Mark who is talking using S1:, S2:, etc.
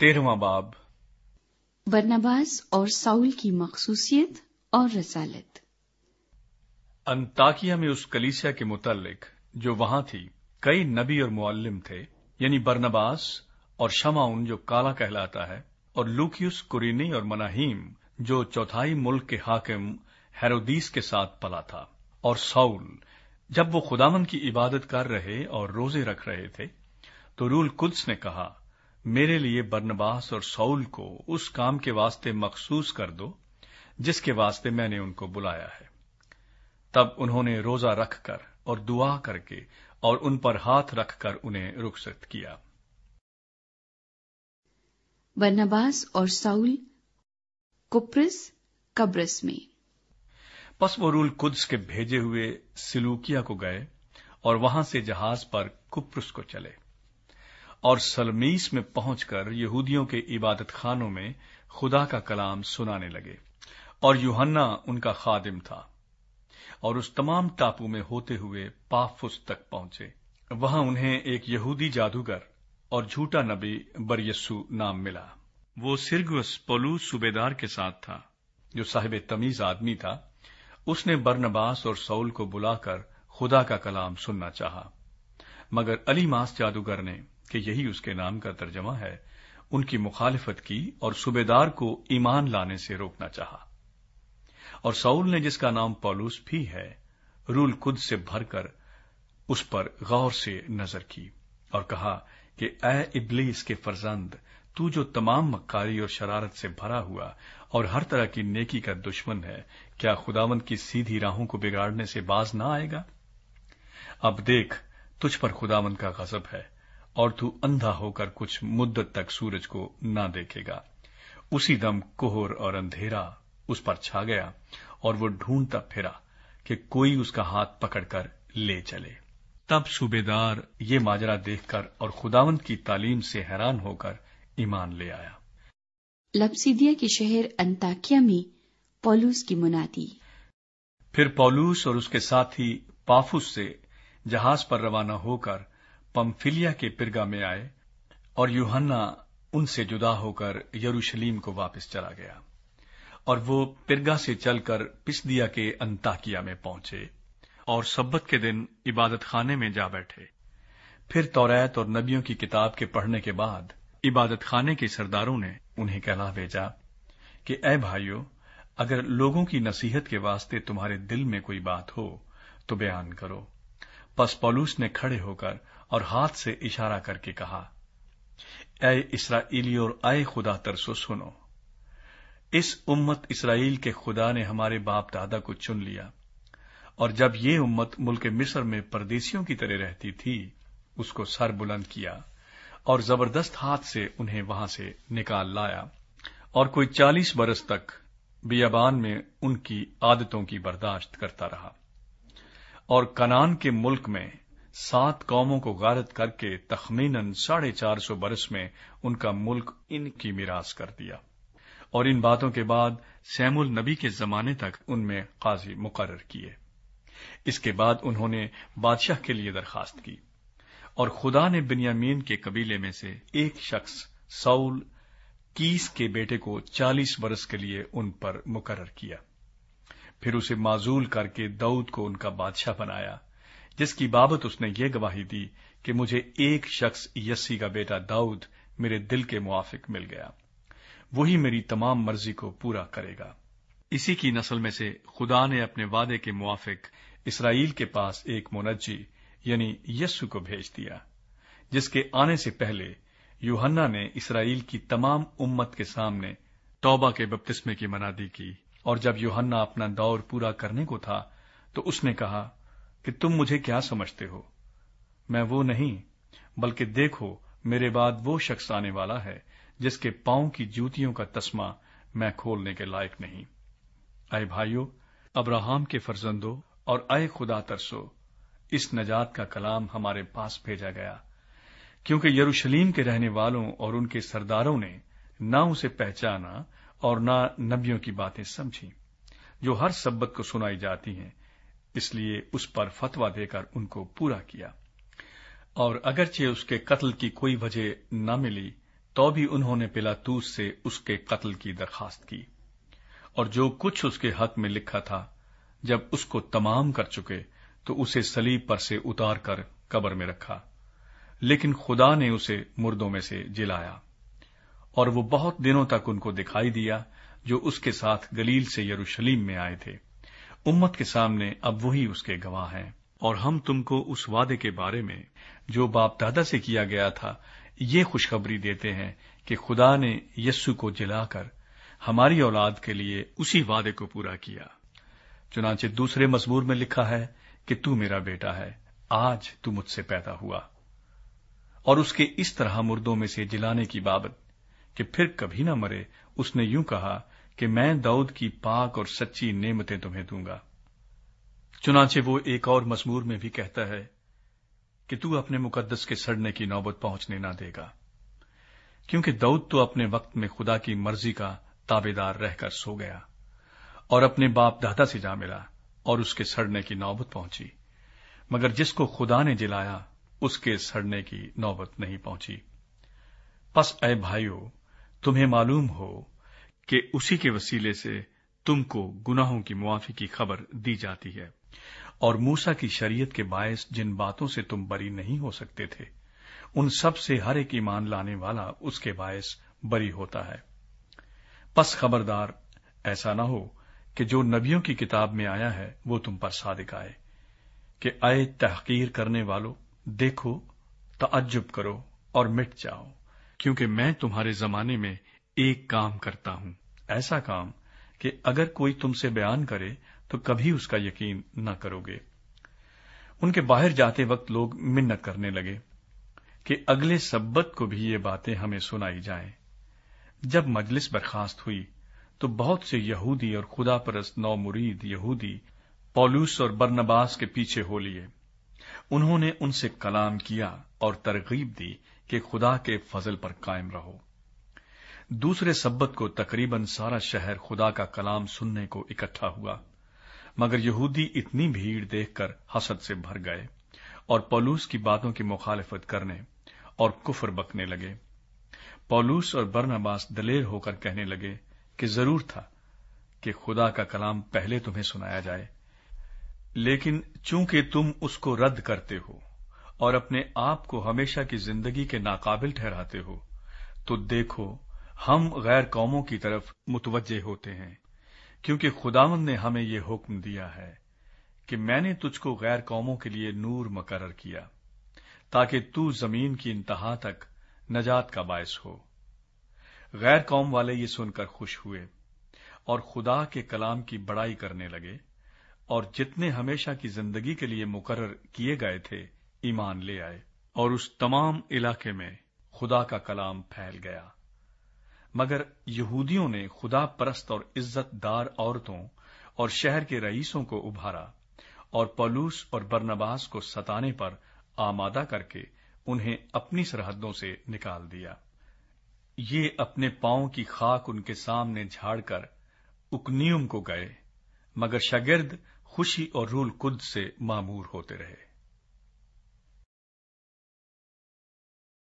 S1: 13वां बाब।
S2: बरनबास और साउल की मखसूसियत और रसालत।
S1: अंताकिया में उस कलीसिया के मुतल्लिक जो वहां थी कई नबी और मुअल्लिम थे, यानी बरनबास और शमाउन जो काला कहलाता है, और लूकियुस कुरीनी और मनाहीम जो चौथाई मुल्क के हाकिम हेरोदीस के साथ पला था। और साउल जब वो खुदावन की इबादत कर रहे और रोजे रख रहे थे तो रूल कुद्स ने कहा, मेरे लिए बरनबास और साउल को उस काम के वास्ते मखसूस कर दो जिसके वास्ते मैंने उनको बुलाया है। तब उन्होंने रोजा रखकर और दुआ करके और उन पर हाथ रखकर उन्हें रुखसत किया।
S2: बरनबास और साउल कुप्रुस कब्रस में।
S1: बस वो रूल कुद्स के भेजे हुए सिलूकिया को गए और वहां से जहाज पर कुप्रुस को चले और सलमीस में पहुंचकर यहूदियों के इबादत खानों में खुदा का कलाम सुनाने लगे। और यूहन्ना उनका खादिम था और उस तमाम टापू में होते हुए पाफुस तक पहुंचे। वहां उन्हें एक यहूदी जादूगर और झूठा नबी बरयस्सू नाम मिला। वो सिरगुस पौलुस सूबेदार के साथ था जो साहिब तमीज आदमी था। उसने बरनबास और साउल को बुलाकर खुदा का कलाम सुनना चाहा, मगर अलीमास जादूगर ने, कि यही उसके नाम का तर्जमा है, उनकी मुखालिफत की और सूबेदार को ईमान लाने से रोकना चाहा। और साउल ने, जिसका नाम पौलुस भी है, रूल कुद्स से भरकर उस पर गौर से नजर की और कहा कि ऐ इब्लीस के फरजंद, तू जो तमाम मक्कारी और शरारत से भरा हुआ और हर तरह की नेकी का दुश्मन है, क्या खुदावंद की सीधी राहों को बिगाड़ने से बाज ना आएगा? अब देख, तुझ पर खुदावंद का गजब है और तू अंधा होकर कुछ मुद्दत तक सूरज को ना देखेगा। उसी दम कोहर और अंधेरा उस पर छा गया और वो ढूंढता फिरा कि कोई उसका हाथ पकड़कर ले चले। तब सूबेदार ये माजरा देखकर और खुदावंद की तालीम से हैरान होकर ईमान ले आया।
S2: लपसीदिया के शहर अंताकिया में पौलुस की मुनादी।
S1: फिर पौलुस और उसके साथी पाफुस से जहाज पर रवाना होकर पंफिलिया के पिरगा में आए और यूहन्ना उनसे जुदा होकर यरूशलेम को वापस चला गया। और वो पिरगा से चलकर पिसदिया के अंताकिया में पहुंचे और सब्बत के दिन इबादत खाने में जा बैठे। फिर तौरात और नबियों की किताब के पढ़ने के बाद इबादत खाने के सरदारों ने उन्हें कहला भेजा कि ऐ भाइयों, अगर लोगों की नसीहत के वास्ते तुम्हारे दिल में कोई बात हो तो बयान करो। पस पौलुस ने खड़े होकर और हाथ से इशारा करके कहा, ऐ इस्राएली और ऐ खुदा तरसो सुनो। इस उम्मत इसराइल के खुदा ने हमारे बाप दादा को चुन लिया, और जब ये उम्मत मुल्क मिस्र में परदेसियों की तरह रहती थी, उसको सर बुलंद किया और जबरदस्त हाथ से उन्हें वहां से निकाल लाया। और कोई 40 बरस तक बियाबान में उनकी आदतों की बर्दाश्त करता रहा। और कनान के मुल्क में 7 कौमों को गारत करके तखमीनन 450 बरस में उनका मुल्क इनकी मिरास कर दिया। और इन बातों के बाद सैमुल नबी के जमाने तक उनमें काजी मुकर्रर किए। इसके बाद उन्होंने बादशाह के लिए दरखास्त की और खुदा ने बिन्यामीन के कबीले में से एक शख्स साउल कीस के बेटे को 40 बरस के लिए उन पर मुकर्रर किया। फिर उसे माजूल करके दाऊद को उनका बादशाह बनाया, जिसकी बाबत उसने ये गवाही दी कि मुझे एक शख्स यस्सी का बेटा दाऊद मेरे दिल के मुआफिक मिल गया, वही मेरी तमाम मर्जी को पूरा करेगा। इसी की नस्ल में से खुदा ने अपने वादे के मुआफिक इसराइल के पास एक मुनज्जी यानी यस्सु को भेज दिया, जिसके आने से पहले यूहन्ना ने इसराइल की तमाम उम्मत के सामने तौबा के बपतिस्मे की मनादी की। और जब यूहन्ना अपना दौर पूरा करने को था तो उसने कहा कि तुम मुझे क्या समझते हो? मैं वो नहीं, बल्कि देखो, मेरे बाद वो शख्स आने वाला है जिसके पांव की जूतियों का तस्मा मैं खोलने के लायक नहीं। ऐ भाइयों, अब्राहम के फर्जंदों और ऐ खुदा तरसो, इस नजात का कलाम हमारे पास भेजा गया, क्योंकि यरूशलेम के रहने वालों और उनके सरदारों ने ना उसे पहचाना और ना नबियों की बातें समझी जो हर सब्बत को सुनाई जाती हैं, इसलिए उस पर फतवा देकर उनको पूरा किया। और अगरचे उसके कत्ल की कोई वजह न मिली تو بھی انہوں نے پلاطوس سے اس کے قتل کی درخواست کی، اور جو کچھ اس کے حق میں لکھا تھا جب اس کو تمام کر چکے تو اسے صلیب پر سے اتار کر قبر میں رکھا، لیکن خدا نے اسے مردوں میں سے جلایا، اور وہ بہت دنوں تک ان کو دکھائی دیا جو اس کے ساتھ گلیل سے یروشلم میں آئے تھے۔ امت کے سامنے اب وہی اس کے گواہ ہیں، اور ہم تم کو اس وعدے کے بارے میں جو باپ دادا سے کیا گیا تھا یہ خوشخبری دیتے ہیں کہ خدا نے یسوع کو جلا کر ہماری اولاد کے لیے اسی وعدے کو پورا کیا۔ چنانچہ دوسرے مزمور میں لکھا ہے کہ تو میرا بیٹا ہے، آج تو مجھ سے پیدا ہوا۔ اور اس کے اس طرح مردوں میں سے جلانے کی بابت کہ پھر کبھی نہ مرے، اس نے یوں کہا کہ میں داؤد کی پاک اور سچی نعمتیں تمہیں دوں گا۔ چنانچہ وہ ایک اور مزمور میں بھی کہتا ہے کہ تو اپنے مقدس کے سڑنے کی نوبت پہنچنے نہ دے گا، کیونکہ داؤد تو اپنے وقت میں خدا کی مرضی کا تابعدار رہ کر سو گیا اور اپنے باپ دادا سے جا ملا، اور اس کے سڑنے کی نوبت پہنچی، مگر جس کو خدا نے جلایا اس کے سڑنے کی نوبت نہیں پہنچی۔ پس اے بھائیو، تمہیں معلوم ہو کہ اسی کے وسیلے سے تم کو گناہوں کی معافی کی خبر دی جاتی ہے، اور موسیٰ کی شریعت کے باعث جن باتوں سے تم بری نہیں ہو سکتے تھے ان سب سے ہر ایک ایمان لانے والا اس کے باعث بری ہوتا ہے۔ پس خبردار ایسا نہ ہو کہ جو نبیوں کی کتاب میں آیا ہے وہ تم پر صادق آئے، کہ اے تحقیر کرنے والو، دیکھو، تعجب کرو اور مٹ جاؤ، کیونکہ میں تمہارے زمانے میں ایک کام کرتا ہوں، ایسا کام کہ اگر کوئی تم سے بیان کرے تو کبھی اس کا یقین نہ کرو گے۔ ان کے باہر جاتے وقت لوگ منت کرنے لگے کہ اگلے سبت کو بھی یہ باتیں ہمیں سنائی جائیں۔ جب مجلس برخاست ہوئی تو بہت سے یہودی اور خدا پرست نو مرید یہودی پولس اور برنباس کے پیچھے ہو لیے۔ انہوں نے ان سے کلام کیا اور ترغیب دی کہ خدا کے فضل پر قائم رہو۔ دوسرے سبت کو تقریباً سارا شہر خدا کا کلام سننے کو اکٹھا ہوا، مگر یہودی اتنی بھیڑ دیکھ کر حسد سے بھر گئے اور پولس کی باتوں کی مخالفت کرنے اور کفر بکنے لگے۔ پولس اور برنباس دلیر ہو کر کہنے لگے کہ ضرور تھا کہ خدا کا کلام پہلے تمہیں سنایا جائے، لیکن چونکہ تم اس کو رد کرتے ہو اور اپنے آپ کو ہمیشہ کی زندگی کے ناقابل ٹھہراتے ہو، تو دیکھو ہم غیر قوموں کی طرف متوجہ ہوتے ہیں، کیونکہ خداوند نے ہمیں یہ حکم دیا ہے کہ میں نے تجھ کو غیر قوموں کے لیے نور مقرر کیا تاکہ تو زمین کی انتہا تک نجات کا باعث ہو۔ غیر قوم والے یہ سن کر خوش ہوئے اور خدا کے کلام کی بڑائی کرنے لگے، اور جتنے ہمیشہ کی زندگی کے لیے مقرر کیے گئے تھے ایمان لے آئے، اور اس تمام علاقے میں خدا کا کلام پھیل گیا۔ مگر یہودیوں نے خدا پرست اور عزت دار عورتوں اور شہر کے رئیسوں کو ابھارا اور پولس اور برنباس کو ستانے پر آمادہ کر کے انہیں اپنی سرحدوں سے نکال دیا۔ یہ اپنے پاؤں کی خاک ان کے سامنے جھاڑ کر اکنیوم کو گئے، مگر شاگرد خوشی اور روح القدس سے معمور ہوتے رہے۔